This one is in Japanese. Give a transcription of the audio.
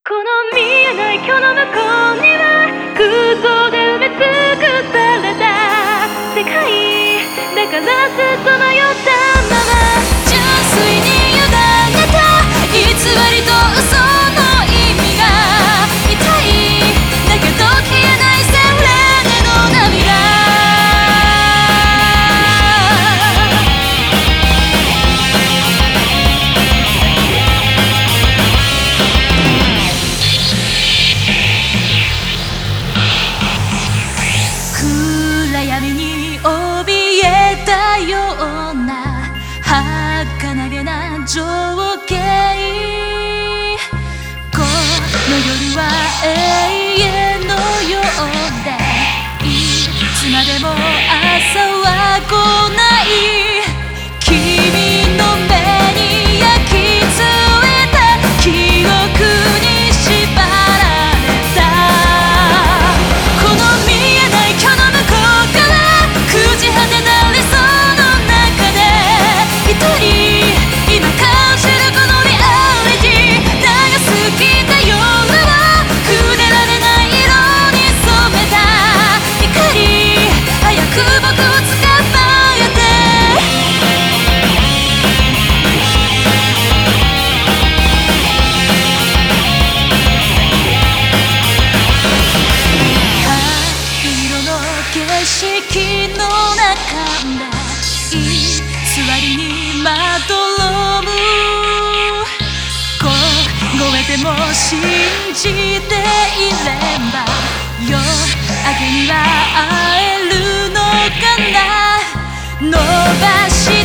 この見えない今日の向こうには空想で埋め尽くされた世界だからずっと迷ったまま純粋に委ねた偽りと嘘の意味が痛いだけど消えないセレネの涙暗闇に怯えたような儚げな情景この夜は永遠のようでいつまでも朝は来ない君の目に焼き付いた記憶に縛られたこの見えない今日の向こうから朽ち果てた理想の中で一人今感じるこのリアリティ長すぎた夜を触れられない色に染めた光早く僕を捕まえて灰色の景色の中で偽りにまどろむ凍えても信じていれば夜明けには会えるのかな伸ばして